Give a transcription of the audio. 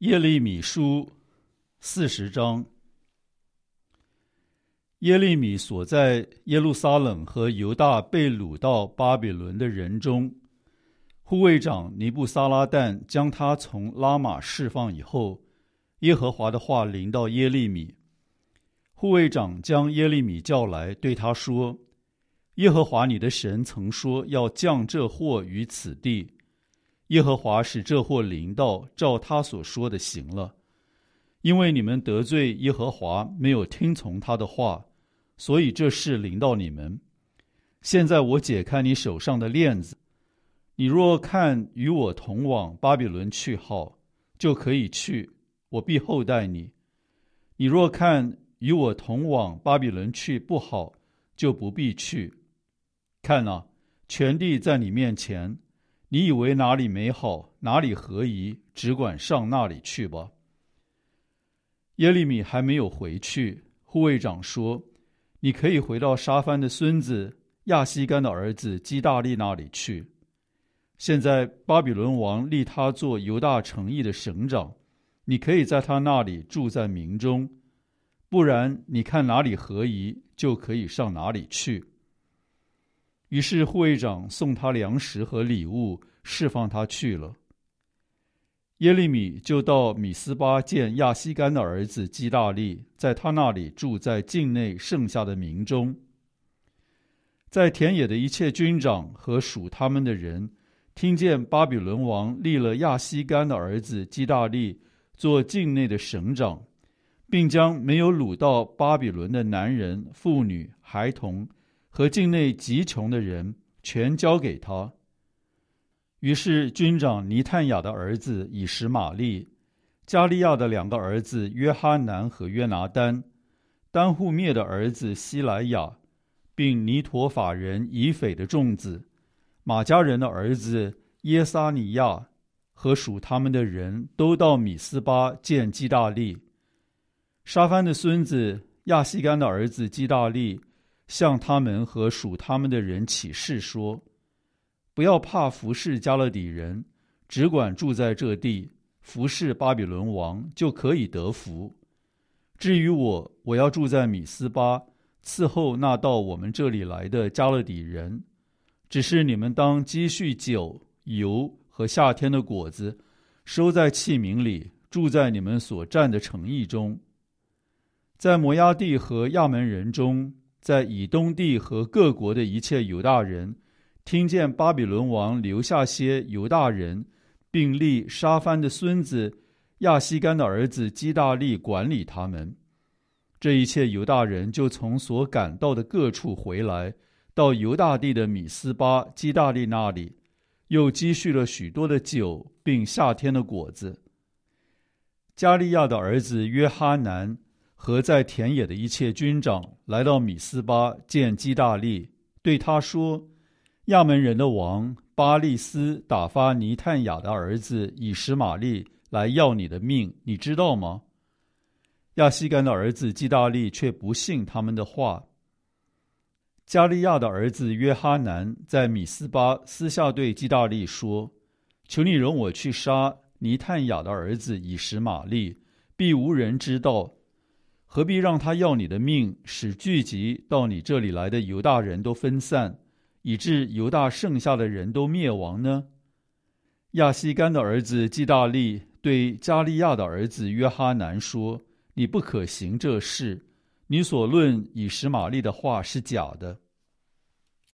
耶利米书40章。耶利米所在耶路撒冷和犹大被掳到巴比伦的人中，护卫长尼布撒拉旦将他从拉玛释放以后，耶和华的话临到耶利米。护卫长将耶利米叫来，对他说：耶和华你的神曾说要降这祸于此地，耶和华使这祸临到，照他所说的行了。因为你们得罪耶和华，没有听从他的话，所以这事临到你们。现在我解开你手上的链子，你若看与我同往巴比伦去好，就可以去，我必厚待你；你若看与我同往巴比伦去不好，就不必去。看啊，全地在你面前，你以为哪里美好，哪里合宜，只管上那里去吧。耶利米还没有回去，护卫长说：你可以回到沙番的孙子亚西干的儿子基大利那里去。现在巴比伦王立他做犹大城邑的省长，你可以在他那里住在民中，不然你看哪里合宜，就可以上哪里去。于是护卫长送他粮食和礼物，释放他去了。耶利米就到米斯巴见亚西干的儿子基大利，在他那里住在境内剩下的民中。在田野的一切军长和属他们的人，听见巴比伦王立了亚西干的儿子基大利做境内的省长，并将没有掳到巴比伦的男人、妇女、孩童和境内极穷的人，全交给他。于是军长尼探雅的儿子以实玛利，加利亚的两个儿子约哈南和约拿单，丹户灭的儿子希莱亚，并尼陀法人以斐的众子，马加人的儿子耶撒尼亚和属他们的人，都到米斯巴见基大利。沙番的孙子亚西干的儿子基大利向他们和属他们的人起誓说：不要怕服侍加勒底人，只管住在这地，服侍巴比伦王，就可以得福。至于我要住在米斯巴，伺候那到我们这里来的加勒底人。只是你们当积蓄酒、油和夏天的果子，收在器皿里，住在你们所占的城邑中。在摩押地和亚门人中，在以东地和各国的一切犹大人，听见巴比伦王留下些犹大人，并立沙番的孙子亚西干的儿子基大利管理他们。这一切犹大人就从所赶到的各处回来，到犹大地的米斯巴基大利那里，又积蓄了许多的酒，并夏天的果子。加利亚的儿子约哈南和在田野的一切军长来到米斯巴见基大利，对他说：亚门人的王巴利斯打发尼探雅的儿子以实玛利来要你的命，你知道吗？亚西干的儿子基大利却不信他们的话。加利亚的儿子约哈南在米斯巴私下对基大利说：求你容我去杀尼探雅的儿子以实玛利，必无人知道。何必让他要你的命，使聚集到你这里来的犹大人都分散，以致犹大剩下的人都灭亡呢？亚西干的儿子基大利对加利亚的儿子约哈南说：你不可行这事，你所论以实玛利的话是假的。